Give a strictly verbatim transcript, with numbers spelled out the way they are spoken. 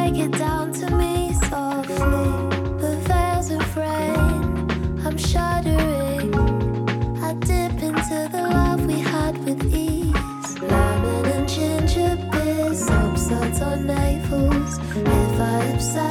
break it down to me softly. The veils of rain, I'm shuddering. I dip into the love we had with ease. Lemon and ginger beer, soap suds on navels. If I upset